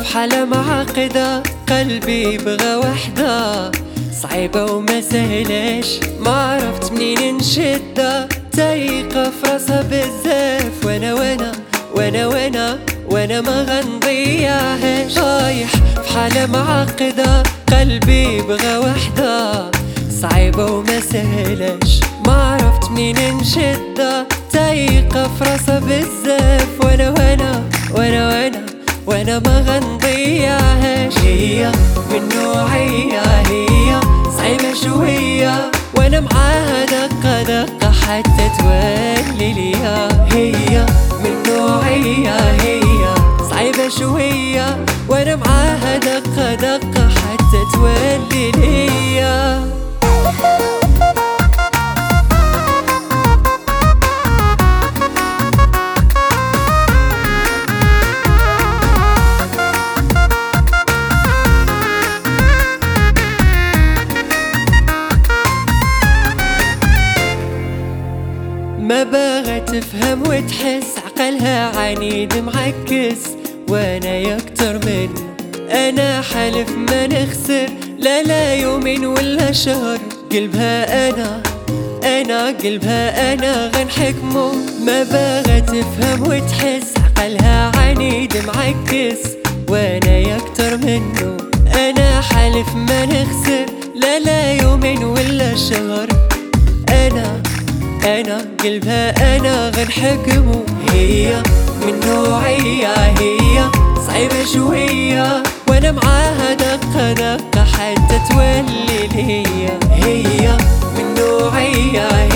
في حالة معقدة، قلبي بغى وحدة صعيبة وما سهلاش، ما عرفت منين نشدها، تايقة في راسها بزاف، وانا ما غنضيعهاش. طايح في حالة معقدة، قلبي بغى وحدة صعيبة وما سهلاش، ما عرفت منين نشدها، تايقة في راسها بزاف، وانا ما غنضيعهاش. هي من نوعية، هي صعيبة شوية، وانا معاها دقة حتى تولي ليا. هي من نوعية، هي صعيبة شوية، وانا معاها دقة حتى تولي ليا. ما باغا تفهم وتحس، عقلها عنيد معكس، وانا يكتر منه، انا حالف ما نخسر، لا يومين ولا شهر، قلبها انا غنحكمو. ما باغا تفهم وتحس، عقلها عنيد معكس، وانا يكتر منه، انا حالف ما نخسر، لا يومين ولا شهر، انا قلبها انا غنحكمو. هي من نوعية، هي صعيبة شوية، وانا معاها دقة حتى تولي ليا. هي من نوعية،